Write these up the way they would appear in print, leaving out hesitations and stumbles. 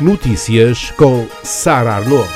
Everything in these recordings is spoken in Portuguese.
Notícias com Sara Arnaud.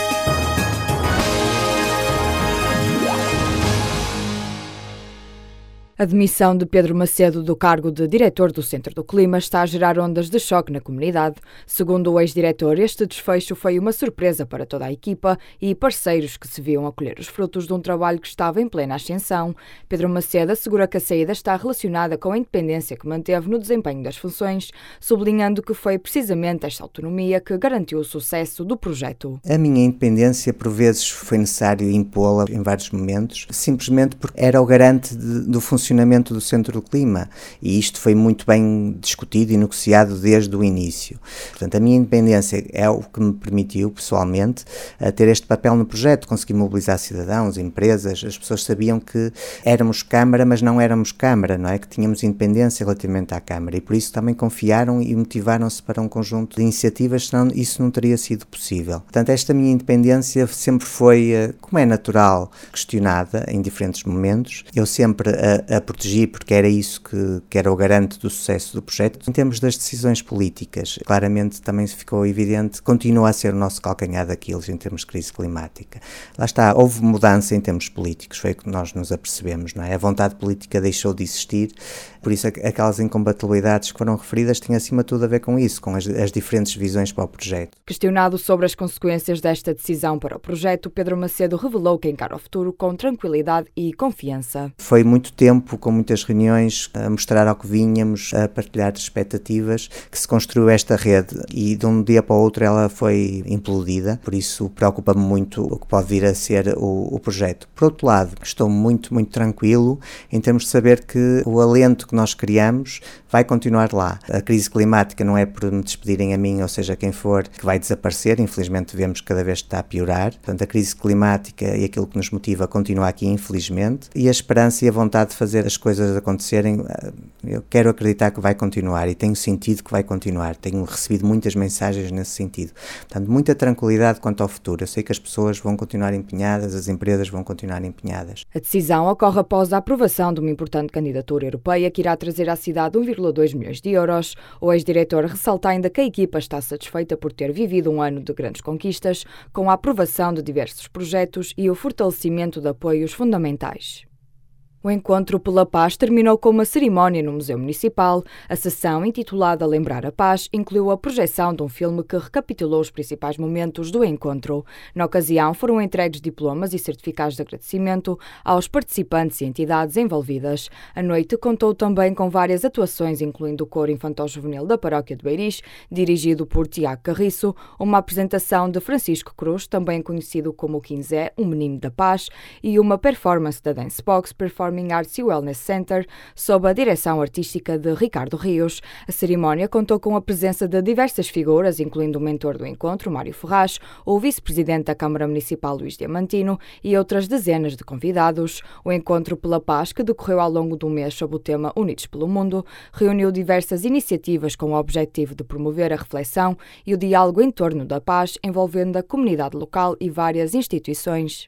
A demissão de Pedro Macedo do cargo de diretor do Centro do Clima está a gerar ondas de choque na comunidade. Segundo o ex-diretor, este desfecho foi uma surpresa para toda a equipa e parceiros que se viam a colher os frutos de um trabalho que estava em plena ascensão. Pedro Macedo assegura que a saída está relacionada com a independência que manteve no desempenho das funções, sublinhando que foi precisamente esta autonomia que garantiu o sucesso do projeto. A minha independência, por vezes, foi necessário impô-la em vários momentos, simplesmente porque era o garante do funcionamento do Centro do Clima, e isto foi muito bem discutido e negociado desde o início. Portanto, a minha independência é o que me permitiu, pessoalmente, ter este papel no projeto, conseguir mobilizar cidadãos, empresas. As pessoas sabiam que éramos Câmara, mas não éramos Câmara, não é? Que tínhamos independência relativamente à Câmara, e por isso também confiaram e motivaram-se para um conjunto de iniciativas, senão isso não teria sido possível. Portanto, esta minha independência sempre foi, como é natural, questionada em diferentes momentos. Eu sempre a protegi, porque era isso que era o garante do sucesso do projeto. Em termos das decisões políticas, claramente também ficou evidente, continua a ser o nosso calcanhar daqueles em termos de crise climática. Lá está, houve mudança em termos políticos, foi o que nós nos apercebemos, não é? A vontade política deixou de existir, por isso aquelas incompatibilidades que foram referidas têm acima de tudo a ver com isso, com as diferentes visões para o projeto. Questionado sobre as consequências desta decisão para o projeto, Pedro Macedo revelou que encara o futuro com tranquilidade e confiança. Foi muito tempo, com muitas reuniões, a mostrar ao que vínhamos, a partilhar expectativas, que se construiu esta rede e de um dia para o outro ela foi implodida, por isso preocupa-me muito o que pode vir a ser o projeto. Por outro lado, estou muito tranquilo em termos de saber que o alento que nós criamos vai continuar lá. A crise climática não é por me despedirem a mim, ou seja, quem for, que vai desaparecer, infelizmente vemos que cada vez está a piorar. Portanto, a crise climática e aquilo que nos motiva continua aqui, infelizmente, e a esperança e a vontade de fazer as coisas acontecerem, eu quero acreditar que vai continuar e tenho sentido que vai continuar. Tenho recebido muitas mensagens nesse sentido. Portanto, muita tranquilidade quanto ao futuro. Eu sei que as pessoas vão continuar empenhadas, as empresas vão continuar empenhadas. A decisão ocorre após a aprovação de uma importante candidatura europeia que irá trazer à cidade 1,2 milhões de euros. O ex-diretor ressalta ainda que a equipa está satisfeita por ter vivido um ano de grandes conquistas, com a aprovação de diversos projetos e o fortalecimento de apoios fundamentais. O Encontro pela Paz terminou com uma cerimónia no Museu Municipal. A sessão, intitulada Lembrar a Paz, incluiu a projeção de um filme que recapitulou os principais momentos do encontro. Na ocasião, foram entregues diplomas e certificados de agradecimento aos participantes e entidades envolvidas. A noite contou também com várias atuações, incluindo o coro infantil-juvenil da Paróquia de Beiriz, dirigido por Tiago Carriço, uma apresentação de Francisco Cruz, também conhecido como o Quinzé, um menino da paz, e uma performance da Dance Box Performing Arts e Wellness Center, sob a direção artística de Ricardo Rios. A cerimónia contou com a presença de diversas figuras, incluindo o mentor do encontro, Mário Ferraz, o vice-presidente da Câmara Municipal, Luís Diamantino, e outras dezenas de convidados. O Encontro pela Paz, que decorreu ao longo do mês sob o tema Unidos pelo Mundo, reuniu diversas iniciativas com o objetivo de promover a reflexão e o diálogo em torno da paz, envolvendo a comunidade local e várias instituições.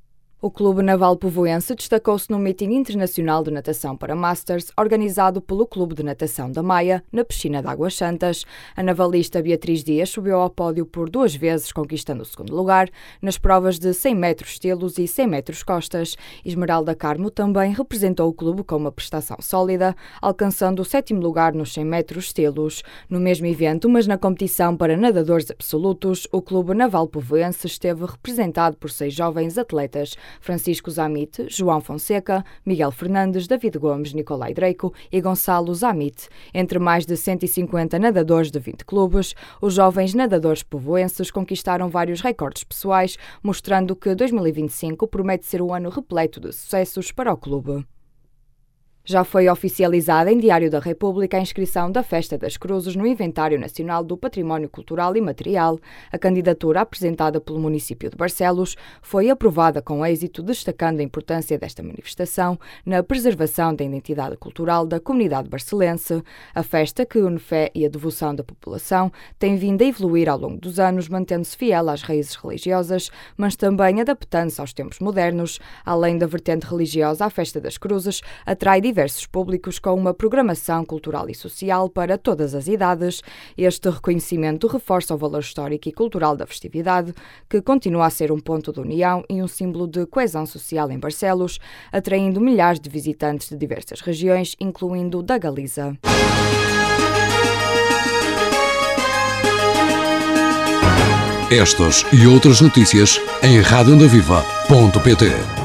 O Clube Naval Povoense destacou-se no meeting internacional de natação para Masters, organizado pelo Clube de Natação da Maia, na piscina de Águas Santas. A navalista Beatriz Dias subiu ao pódio por 2 vezes, conquistando o 2º lugar, nas provas de 100 metros estilos e 100 metros costas. Esmeralda Carmo também representou o clube com uma prestação sólida, alcançando o 7º lugar nos 100 metros estilos. No mesmo evento, mas na competição para nadadores absolutos, o Clube Naval Povoense esteve representado por 6 jovens atletas: Francisco Zamit, João Fonseca, Miguel Fernandes, David Gomes, Nicolai Dreico e Gonçalo Zamit. Entre mais de 150 nadadores de 20 clubes, os jovens nadadores povoenses conquistaram vários recordes pessoais, mostrando que 2025 promete ser um ano repleto de sucessos para o clube. Já foi oficializada em Diário da República a inscrição da Festa das Cruzes no Inventário Nacional do Património Cultural e Material. A candidatura apresentada pelo município de Barcelos foi aprovada com êxito, destacando a importância desta manifestação na preservação da identidade cultural da comunidade barcelense. A festa, que une fé e a devoção da população, tem vindo a evoluir ao longo dos anos, mantendo-se fiel às raízes religiosas, mas também adaptando-se aos tempos modernos. Além da vertente religiosa, a Festa das Cruzes atrai diversos diversos públicos com uma programação cultural e social para todas as idades. Este reconhecimento reforça o valor histórico e cultural da festividade, que continua a ser um ponto de união e um símbolo de coesão social em Barcelos, atraindo milhares de visitantes de diversas regiões, incluindo da Galiza. Estas e outras notícias em radioondaviva.pt.